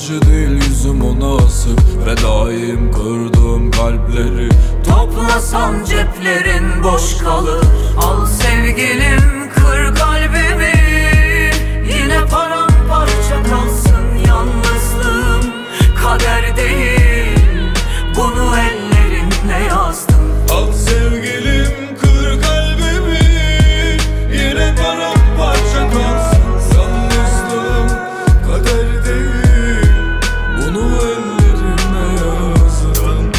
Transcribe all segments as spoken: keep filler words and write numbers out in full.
yabancı değil, yüzüm ona asık ve daim kırdığım kalpleri. Toplasan ceplerin boş kalır. Al sevgilim, kır kalbimi. Yine paramparça kalsın yalnızlığım. Kader değil, bunu ellerinle yazdın. Al sevgilim, kır kalbimi. Yine paramparça kalsın yalnızlığım. Kader değil, bunu ellerime yazdın.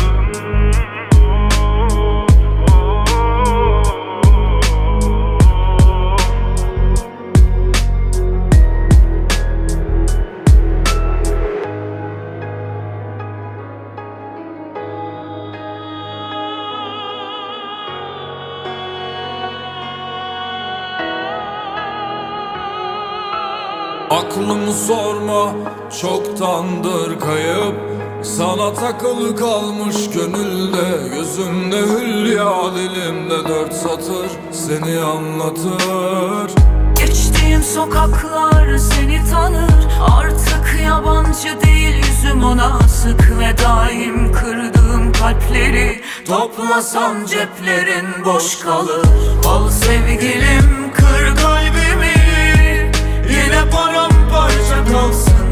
Aklımı sorma, çoktandır kayıp. Sana takılı kalmış gönülde, gözümde hülya, dilimde dört satır seni anlatır. Geçtiğim sokaklar seni tanır. Artık yabancı değil, yüzüm ona asık ve daim kırdığım kalpleri. Toplasan ceplerin boş kalır. Al sevgilim, kır kalbimi. Yine paramparça kalsın